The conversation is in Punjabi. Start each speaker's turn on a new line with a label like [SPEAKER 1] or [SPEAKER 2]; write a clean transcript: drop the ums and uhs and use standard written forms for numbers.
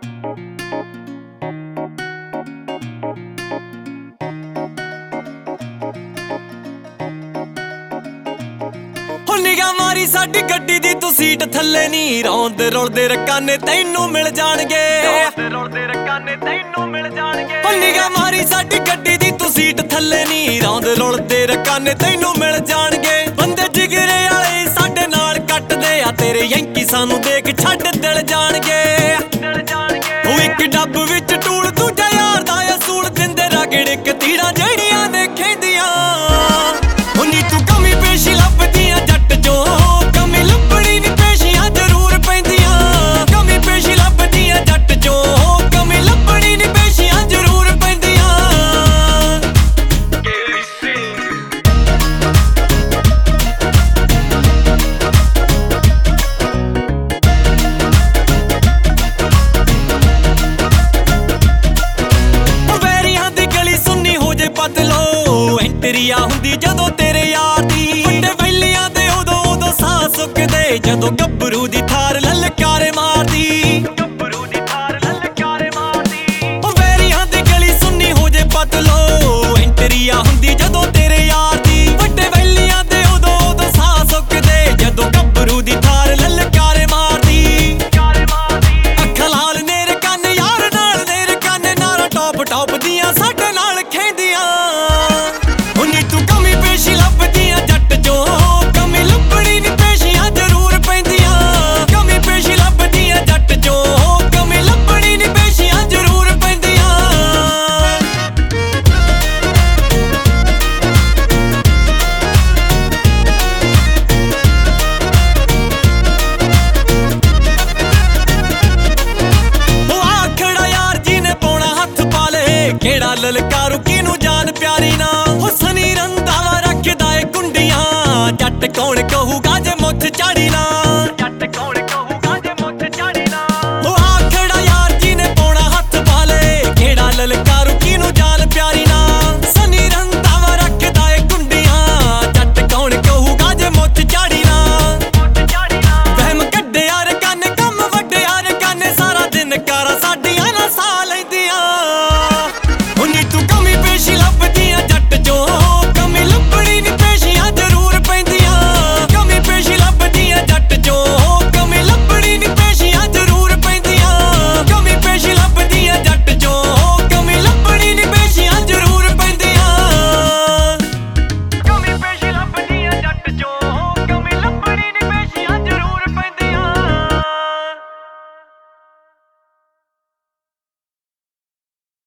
[SPEAKER 1] ਨਿਗਾਹ ਮਾਰੀ ਸਾਡੀ ਗੱਡੀ ਦੀ ਤੂੰ ਸੀਟ ਥੱਲੇ ਨੀ ਰੌਂਦੇ ਰੁਲਦੇ ਰਕਾਨੇ ਤੈਨੂੰ ਮਿਲ ਜਾਣਗੇ। ਨਿਗਾਹ ਮਾਰੀ ਸਾਡੀ ਗੱਡੀ ਦੀ ਤੂੰ ਸੀਟ ਥੱਲੇ ਨੀ ਰੌਂਦੇ ਰੁਲਦੇ ਰਕਾਨੇ ਤੈਨੂੰ ਮਿਲ ਜਾਣਗੇ। ਬੰਦੇ ਜਿਗਰੇ ਵਾਲੇ ਸਾਡੇ ਨਾਲ ਕੱਟਦੇ ਆ ਤੇਰੇ ਯੈਂਕੀ ਸਾਨੂੰ ਦੇਖ ਛੱਡ ਦਿਲ ਜਾਣਗੇ। ਉਹ ਇੱਕ ਡੱਬ ਵਿੱਚ ਟੂਲ ਦੂਜਾ ਯਾਰ ਦਾ ਅਸੂਲ ਦਿੰਦੇ ਰਗੜ ਇੱਕ ਤੀੜਾਂ ਜਿਹੜੀਆਂ ਨੇ ਖੇਂਦੀਆਂ। ਉਨੀ ਤੂੰ ਕਮੀ ਪੇਸ਼ੀ ਲੱਭਦੀਆਂ ਜੱਟ ਚੋਂ ਕਮੀ ਲੱਭਣੀ ਨੀ ਪੇਸ਼ੀਆਂ ਜ਼ਰੂਰ ਪੈਂਦੀਆਂ। ਕਮੀ ਪੇਸ਼ੀ ਲੱਭਦੀਆਂ ਜੱਟ ਚੋਂ ਕਮੀ ਲੱਭਣੀ ਨੀ ਪੇਸ਼ੀਆਂ ਜ਼ਰੂਰ ਪੈਂਦੀਆਂ। ਵੈਰੀਆਂ ਦੀ ਗਲੀ ਸੁੰਨੀ ਹੋ ਜੇ ਪਤਲੋ ਐਂਟਰੀਆ ਹੁੰਦੀ ਜਦੋਂ ਤੇਰੇ ਯਾਰ ਦੀ। ਵੱਡੇ ਵੈਲੀਆਂ ਦੇ ਉਦੋਂ ਸਾਹ ਸੁੱਕਦੇ ਜਦੋਂ